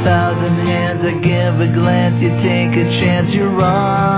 1,000 hands, I give a glance, you take a chance, you're wrong.